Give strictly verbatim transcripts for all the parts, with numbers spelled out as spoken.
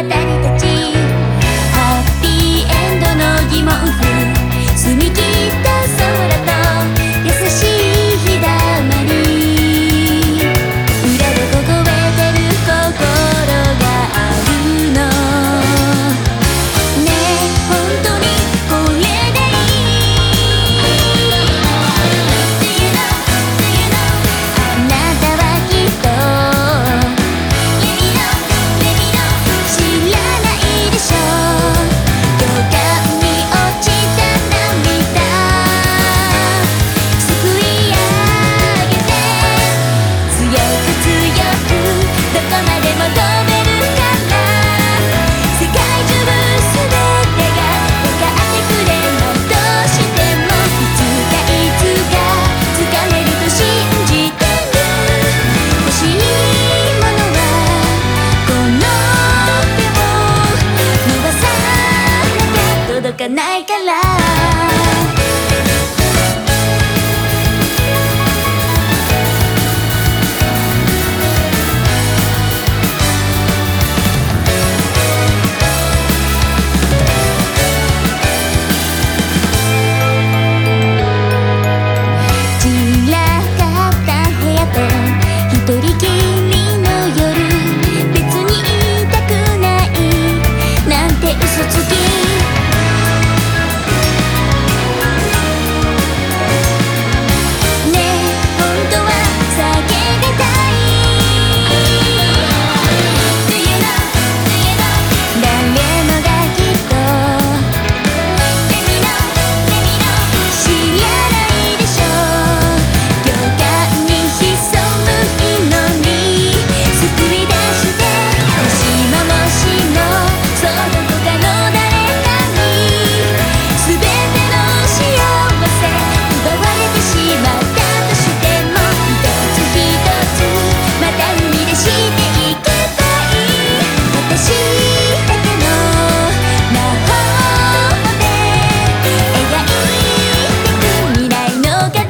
たちハッピーエンドの疑問符澄み切った空と優しい日だまり裏で凍えてる心があるのねえ本当にこれでいい Do you know, do you know あなたはきっと Let me know, let me know 知らないでしょ予感に落ちた涙すくい上げて強く強くどこまでも飛べるから世界中すべてが分かってくれないとしてもいつかいつか掴めると信じてる欲しいものはこの手を伸ばさなきゃ届かないから散らかった部屋と一人きりの夜別にいたくないなんて嘘つきねえ本当は叫びたい Do you know, do you know 誰もがきっと Let me know, let me know 知らないでしょ予感に潜む祈り救い出してもしももしもその他の誰かに全ての幸せ奪われてしまったとしても一つ一つまた生み出していけばいい私だけの魔法で描いてく未来の形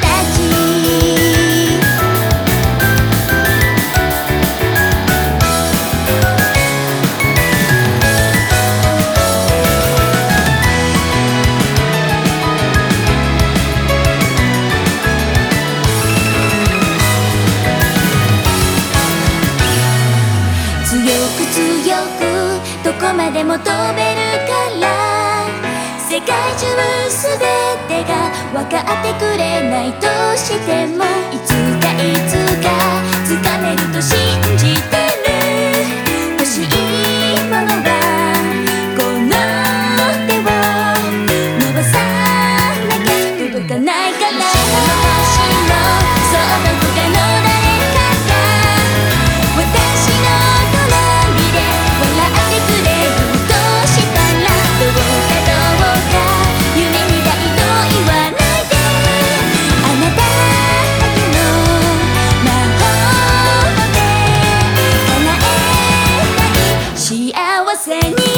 強く強くどこまでも飛べるから世界中すべてが分かってくれないとしてもいつかいつか掴めると信じてる欲しいものはこの手を伸ばさなきゃ届かないから私のその他の誰かが私の隣で笑ってくれるとしたらどうかどうか夢みたいと言わないであなただけの魔法で叶えたい幸せに